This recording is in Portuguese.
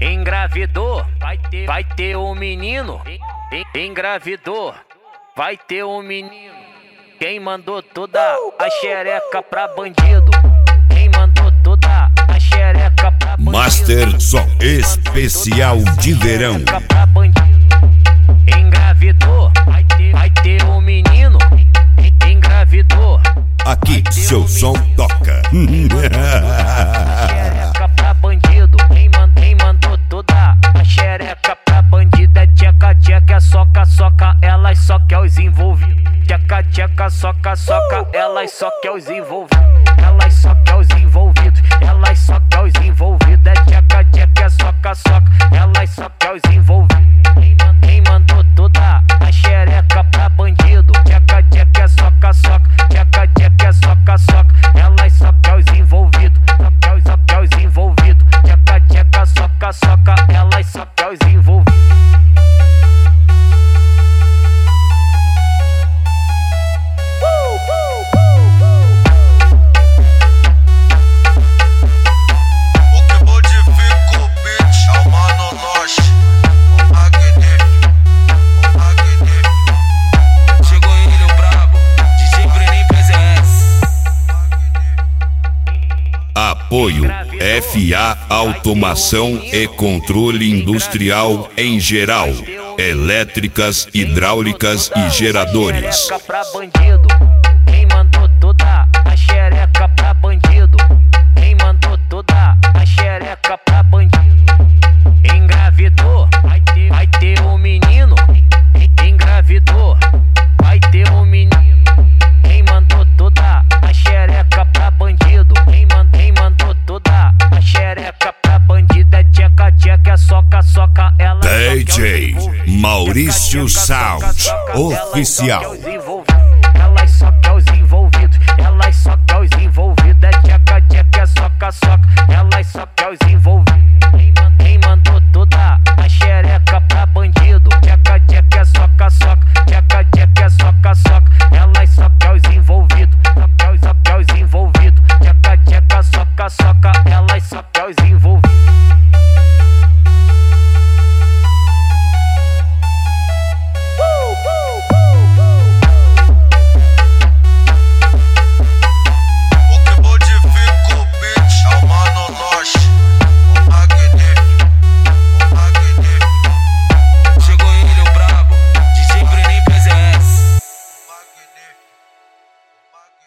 Engravidou, vai ter um menino. Engravidou, vai ter um menino. Quem mandou toda a xereca pra bandido? Quem mandou toda a xereca pra bandido? Master Som especial de verão. Engravidou, vai ter um menino. Engravidou. Aqui seu som toca. Xereca pra bandido. Quem mandou toda a xereca pra bandido? É tcheca, tcheca, soca, soca, elas só quer os envolvidos. Tcheca, tcheca, soca, soca, elas só quer os envolvidos. Elas só quer os envolvidos. Elas só quer os envolvidos. É tcheca, tcheca, soca, soca, elas só quer os envolvidos. Quem mandou toda a xereca pra bandido? Tcheca, tcheca, soca, soca, tcheca, tcheca, soca, soca, elas só quer os envolvidos. Só quer os envolvidos. Tcheca, tcheca, soca, soca, elas só quer os envolvidos. Apoio FA Automação e Controle Industrial em geral, elétricas, hidráulicas e geradores. Quem mandou toda a xereca pra bandido? Quem mandou toda a xereca pra bandido? Engravidou, vai ter um menino. Engravidou, vai ter um menino. Quem mandou toda a xereca pra bandido? Quem mandou toda a xereca pra bandido? É tcheca, tcheca, soca, soca, ela DJ Maurício Sound Oficial.